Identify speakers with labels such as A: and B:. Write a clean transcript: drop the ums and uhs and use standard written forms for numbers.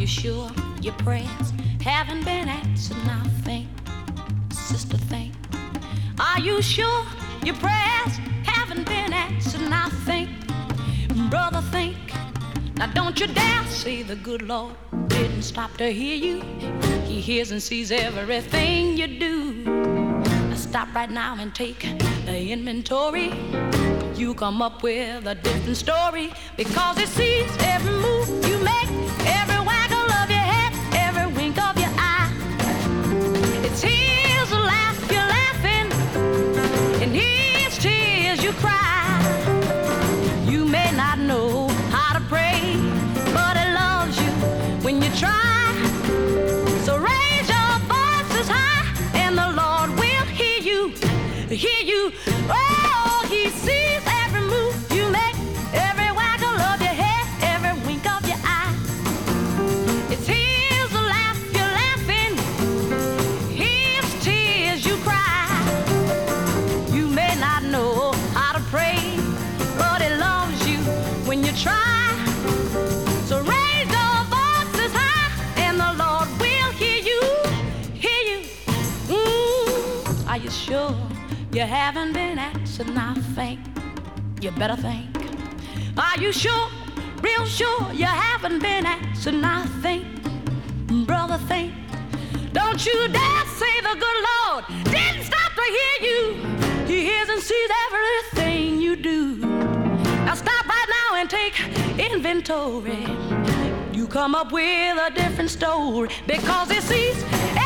A: you sure your prayers haven't been answered? Now think, sister, think. Are you sure your prayers haven't been answered? Now think, brother, think. Now don't you dare say the good Lord didn't stop to hear you. He hears and sees everything you do. Now stop right now and take the inventory. You come up with a different story, because He sees every move you make, every waggle of your head, every wink of your eye. It's His laugh you're laughing, and His tears you cry. You may not know how to pray, but He loves you when you try. So raise your voices high, and the Lord will hear you, hear you. Oh, He sees every move you make, every waggle of your head, every wink of your eye. It's His laugh you're laughing, His tears you cry. You may not know how to pray, but He loves you when you try. So raise your voices high, and the Lord will hear you, hear you. Are you sure you haven't been answered? Now think, you better think. Are you sure, real sure you haven't been answered? Now think, brother, think. Don't you dare say the good Lord didn't stop to hear you. He hears and sees everything you do. Now stop right now and take inventory. You come up with a different story, because He sees